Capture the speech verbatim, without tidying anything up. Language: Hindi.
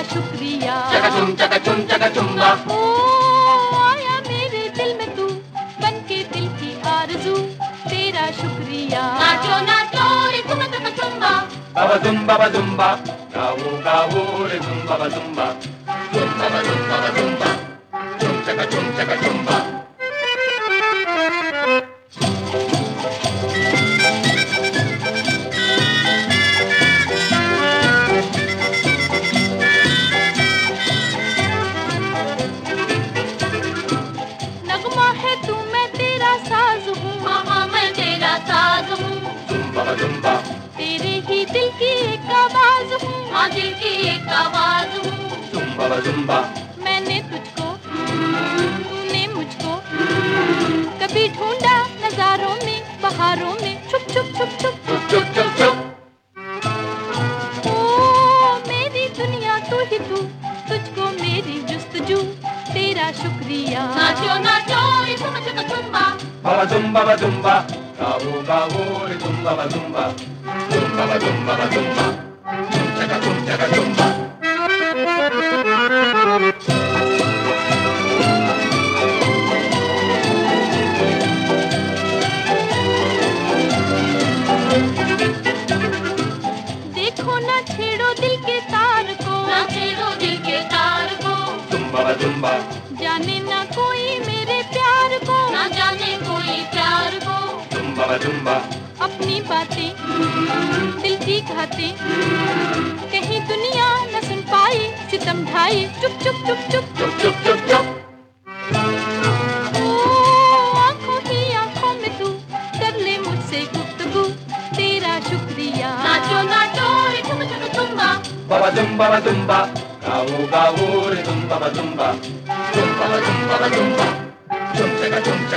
शुक्रिया। चका चुम चका चुम चका चुम्बा। ओ आया मेरे दिल में तू, बन के दिल की आरज़ू, तेरा शुक्रिया। नाचो नाचो रे तुम चका चुम्बा। बाबा जुम्बा बा जुम्बा, गाओ गाओ रे जुम्बा बा जुम्बा, जुम्बा बा जुम्बा बा जुम्बा, चुम चका चुम चका चुम्बा। जुम्बा तेरे ही दिल की एक आवाज हूँ, हाँ दिल की एक आवाज हूँ। जुम्बा जुम्बा मैंने तुझको, तूने मुझको कभी ढूंढा नजारों में, बहारों में, छुप छुप छुप छुप चुप चुप चुप चुप। ओ मेरी दुनिया तू ही तू, तुझको मेरी जुस्तजू, तेरा शुक्रिया। नाचो नाचो रे तुम चका चुम्बा। बाबा जुम्बा बा जुम्बा, गाओ गाओ रे जुम्बा बा जुम्बा, जुम्बा बा जुम्बा बा जुम्बा, चुम चका चुम चका चुम्बा। देखो ना छेड़ो दिल के तार को, ना छेड़ो दिल के तार को। जुम्बा बा जुम्बा जाने ना कोई मेरे प्यार को, ना जाने कोई प्यार को। जुम्बा बा जुम्बा अपनी बातें दिल की घातें, कहीं दुनिया न सुन पाए सितम ढाए, चुप चुप चुप चुप चुप चुप चुप चुप। ओ आंखों ही आंखों में तू, कर ले मुझसे गुफ्तगू, तेरा शुक्रिया। नाचो नाचो रे तुम चका चुम्बा। बाबा जुम्बा बा जुम्बा, गाओ गाओ रे जुम्बा बा जुम्बा, जुम्बा बा जुम्बा बा जुम्बा, चुम चका चुम